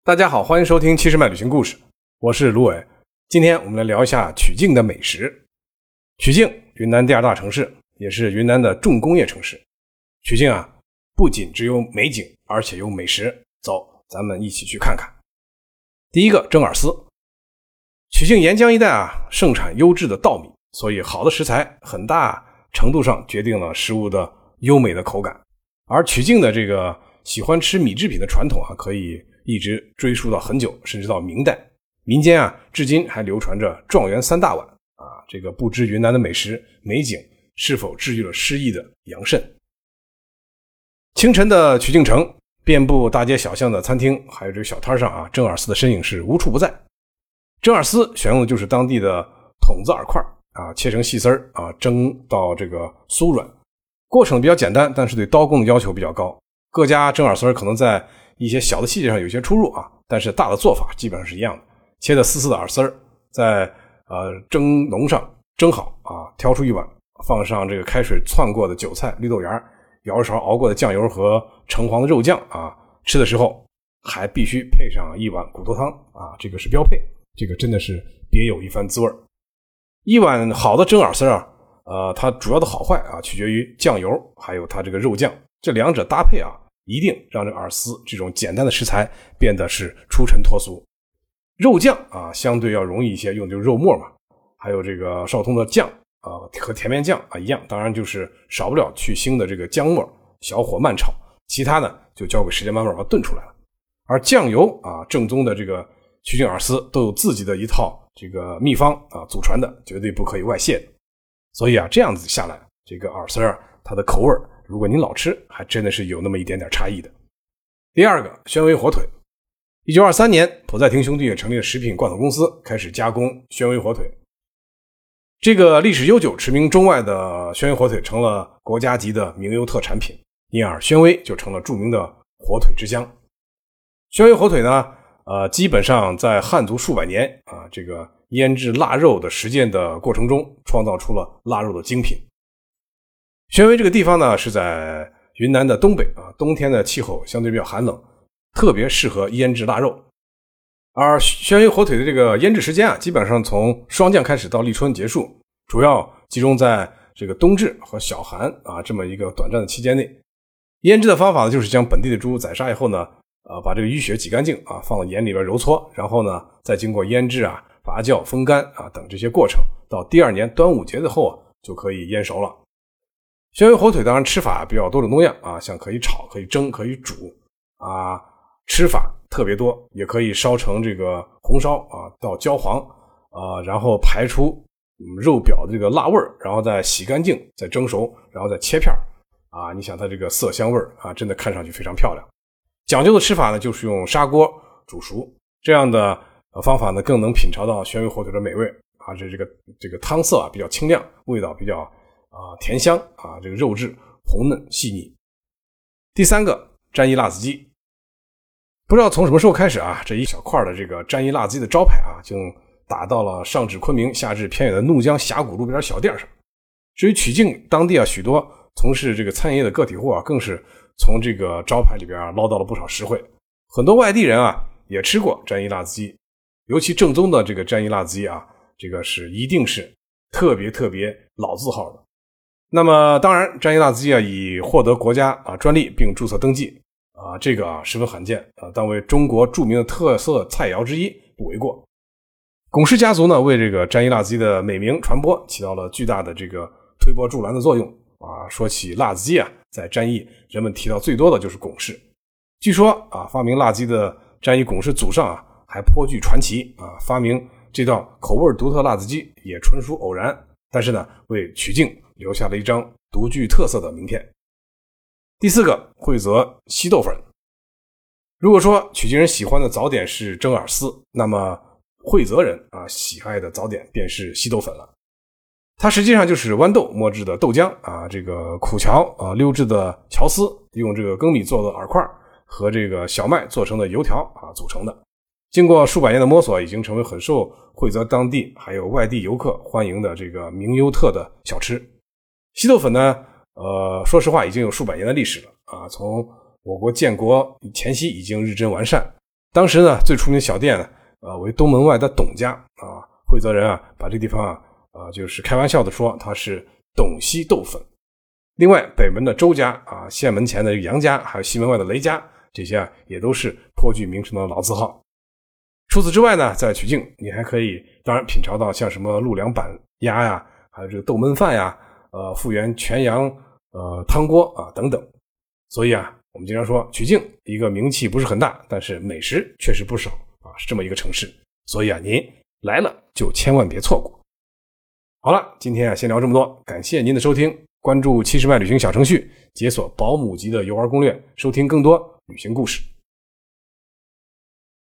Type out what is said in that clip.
大家好，欢迎收听七十迈旅行故事，我是卢伟。今天我们来聊一下曲靖的美食。曲靖，云南第二大城市，也是云南的重工业城市。曲靖啊，不仅只有美景，而且有美食。走，咱们一起去看看。第一个，蒸饵丝。曲靖沿江一带啊，盛产优质的稻米，所以好的食材很大程度上决定了食物的优美的口感。而曲靖的这个喜欢吃米制品的传统啊，可以一直追溯到很久，甚至到明代。民间啊，至今还流传着状元三大碗啊，这个不知云南的美食美景是否治愈了失忆的杨慎。清晨的曲靖城，遍布大街小巷的餐厅，还有这个小摊上啊，蒸饵丝的身影是无处不在。蒸饵丝选用的就是当地的筒子饵块啊，切成细丝啊，蒸到这个酥软。过程比较简单，但是对刀工的要求比较高。各家蒸饵丝可能在一些小的细节上有些出入啊，但是大的做法基本上是一样的。切的丝丝的饵丝在蒸笼上蒸好啊，挑出一碗，放上这个开水汆过的韭菜、绿豆芽，舀勺熬过的酱油和橙黄的肉酱啊，吃的时候还必须配上一碗骨头汤啊，这个是标配，这个真的是别有一番滋味。一碗好的蒸饵丝啊，它主要的好坏啊，取决于酱油还有它这个肉酱，这两者搭配啊，一定让这饵丝这种简单的食材变得是出尘脱俗。肉酱啊，相对要容易一些，用的就是肉末嘛。还有这个少通的酱啊，和甜面酱啊一样，当然就是少不了去腥的这个姜末，小火慢炒，其他呢就交给时间慢慢把它炖出来了。而酱油啊，正宗的这个曲靖饵丝都有自己的一套这个秘方啊，祖传的，绝对不可以外泄的。所以啊，这样子下来，这个饵丝啊，它的口味如果您老吃，还真的是有那么一点点差异的。第二个，宣威火腿。1923年，卜在廷兄弟也成立了食品罐头公司，开始加工宣威火腿。这个历史悠久、驰名中外的宣威火腿成了国家级的名优特产品，因而宣威就成了著名的火腿之乡。宣威火腿呢，基本上在汉族数百年啊，这个腌制腊肉的实践的过程中，创造出了腊肉的精品。宣威这个地方呢，是在云南的东北啊，冬天的气候相对比较寒冷，特别适合腌制腊肉。而宣威火腿的这个腌制时间啊，基本上从霜降开始到立春结束，主要集中在这个冬至和小寒啊这么一个短暂的期间内。腌制的方法呢，就是将本地的猪宰杀以后呢，把这个淤血挤干净啊，放到盐里边揉搓，然后呢，再经过腌制啊、发酵、风干啊等这些过程，到第二年端午节的后啊，就可以腌熟了。宣威火腿当然吃法比较多种多样啊，像可以炒、可以蒸、可以煮啊，吃法特别多，也可以烧成这个红烧啊到焦黄啊，然后排出肉表的这个辣味，然后再洗干净，再蒸熟，然后再切片啊，你想它这个色香味啊，真的看上去非常漂亮。讲究的吃法呢，就是用砂锅煮熟，这样的方法呢，更能品尝到宣威火腿的美味啊，这个汤色啊比较清亮，味道比较甜香啊，这个肉质红嫩细腻。第三个，沾衣辣子鸡。不知道从什么时候开始啊，这一小块的这个沾衣辣子鸡的招牌啊，就打到了上至昆明，下至偏远的怒江峡谷路边小店上。至于曲靖当地啊，许多从事这个餐饮业的个体户啊，更是从这个招牌里边捞到了不少实惠。很多外地人啊也吃过沾衣辣子鸡，尤其正宗的这个沾衣辣子鸡啊，这个是一定是特别老字号的。那么当然，沾衣辣子鸡啊已获得国家专利并注册登记啊，这个十分罕见啊，当为中国著名的特色菜肴之一不为过。龚氏家族呢，为这个沾衣辣子鸡的美名传播起到了巨大的这个推波助澜的作用啊。说起辣子鸡啊，在沾衣人们提到最多的就是龚氏。据说啊，发明辣鸡的沾衣龚氏祖上啊，还颇具传奇啊。发明这道口味独特辣子鸡也纯属偶然，但是呢，为曲靖留下了一张独具特色的名片。第四个，惠泽稀豆粉。如果说曲靖人喜欢的早点是蒸饵丝，那么惠泽人啊喜爱的早点便是稀豆粉了。它实际上就是豌豆磨制的豆浆啊，这个苦荞啊溜制的荞丝，用这个粳米做的饵块和这个小麦做成的油条啊组成的。经过数百年的摸索，已经成为很受惠泽当地还有外地游客欢迎的这个名优特的小吃。稀豆粉呢，说实话已经有数百年的历史了啊，从我国建国前夕已经日臻完善， 当时呢，最出名的小店为东门外的董家啊，会泽人把这地方就是开玩笑的说它是董西豆粉。另外北门的周家县门前的杨家，还有西门外的雷家，这些也都是颇具名声的老字号。除此之外呢，在曲靖你还可以当然品尝到像什么陆良板鸭呀，还有这个豆焖饭呀，富源全羊汤锅等等。所以我们经常说曲靖一个名气不是很大，但是美食确实不少是这么一个城市。所以您来了就千万别错过。好了，今天先聊这么多，感谢您的收听，关注70迈旅行小程序，解锁保姆级的游玩攻略，收听更多旅行故事。